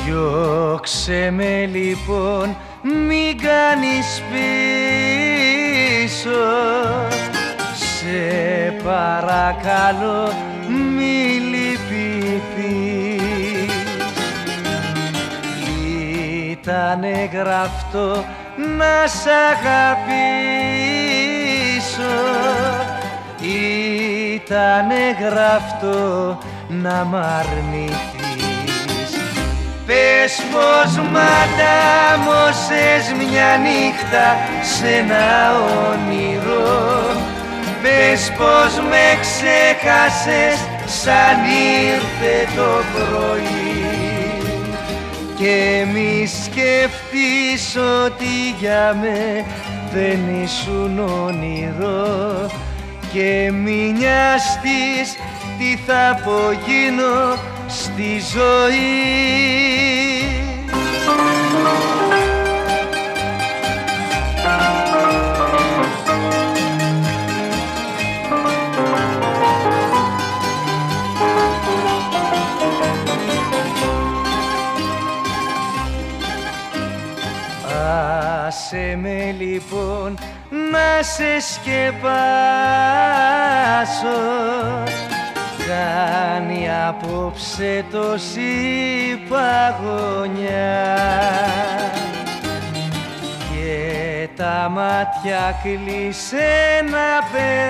Διώξε με λοιπόν, μην κάνεις πίσω. Σε παρακαλώ μη λυπηθείς. Ήτανε γραφτό να σ' αγαπήσω, ήτανε γραφτό να μ' αρνηθείς. Πες πως μ' αντάμωσες μια νύχτα σ' ένα όνειρο. Πες πως με ξέχασες σαν ήρθε το πρωί. Και μη σκεφτείς ότι για με δεν ήσουν όνειρο. Και μη νοιαστείς τι θα απογίνω στη ζωή. Άσε με λοιπόν να σε σκεπάσω. Κάνει απόψε τόση παγωνιά και τα μάτια κλείσε να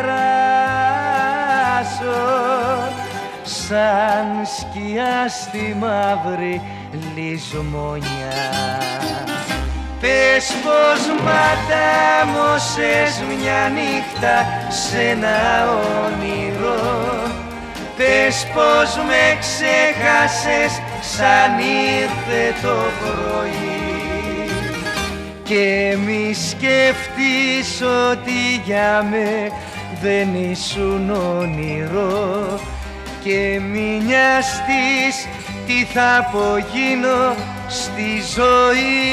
περάσω σαν σκιά στη μαύρη λησμονιά. Πες πως μ' αντάμωσες μια νύχτα σ' ένα όνειρο. Πες πως με ξέχασες σαν ήρθε το πρωί. Και μη σκεφτείς ότι για με δεν ήσουν όνειρο. Και μη νοιαστείς τι θα απογίνω στη ζωή.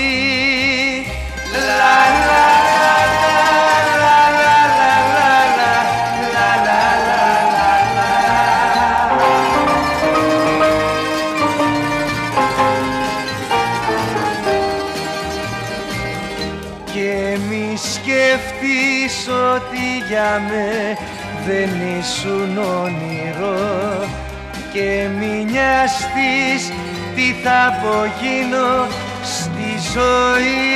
Και μη σκεφτείς ότι για με δεν ήσουν όνειρο. Και μη νοιαστείς τι θα απογίνω στη ζωή.